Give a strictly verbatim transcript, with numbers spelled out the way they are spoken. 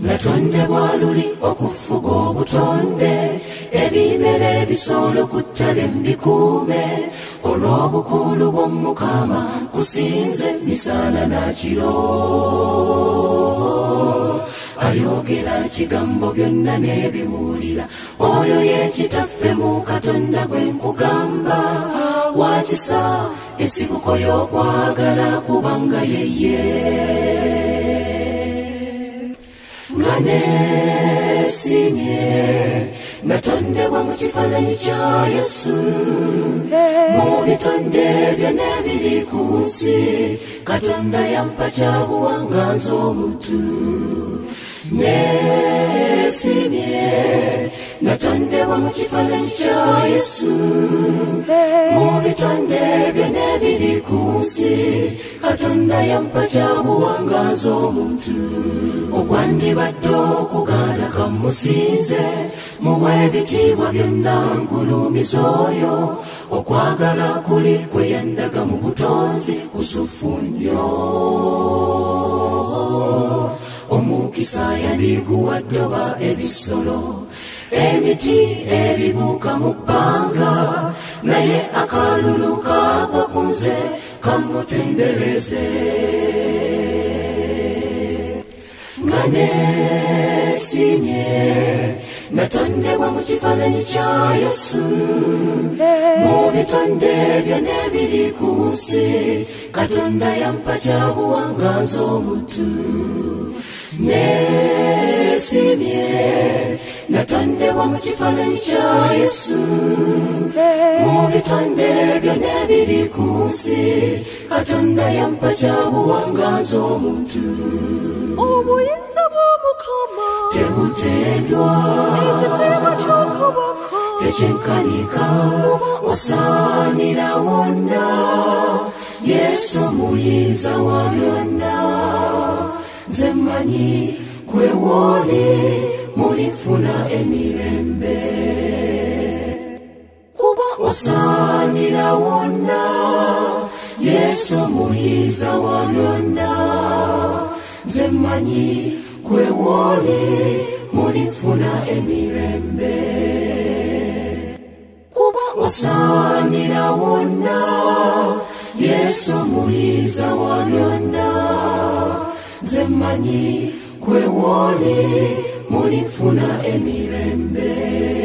natonde bwaluli okufuga obutonde ebimera ebisolo ku ttale mbikuume olw'obukulu bw'omukama kusinze misana nakiro ayogera kigambo byonna n'ebiwulira oyo yekitaffe mu katonda gwe nkugamba wakisa ensibuko y'okwagala kubanga yeye nga neesimye natondebwa mu kifaananyi kya Yesu mu bitonde byonna ebiri ku nsi katonda yampa kyabuwanga nze omuntu neesimye natondebwa mu kifaananyi kya Yesu mu bitonde byonna ebiri ku nsi katonda yampa kyabuwanga nze omuntu okwandibadde okugaana kamusinze muwe ebitiibwa byonna ngulumiza oyo okwagala kuli kwe yandaga mu butonzi kusufu nnyo omukisa yandiguwa ddoba ebisolo emiti ebibuuka mu bbanga naye akalulu kagwa ku nze kamutendereze nga neesimye natondebwa mu kifaananyi kya Yesu mu bitonde byonna ebiri ku nsi katonda yampa kyabuwanga nze omuntu neesimye natondebwa mu kifaananyi kya Yesu mu bitonde byonna ebiri ku nsi katonda yampa kyabuwanga nze omuntu obuyinza bw'omukama tebutendwa ekitiibwa ky'okuboko tekyenkanika osaanira wonna Yesu muyinza wa byonna nze mmanyi gwe wooli mulifuna emirembe kuba osaanira wonna Yesu muyinza wa byonna nze mmanyi gwe wooli mulifuna emirembe kuba osaanira wonna Yesu muyinza wa byonna nze mmanyi gwe wooli mulifuna emirembe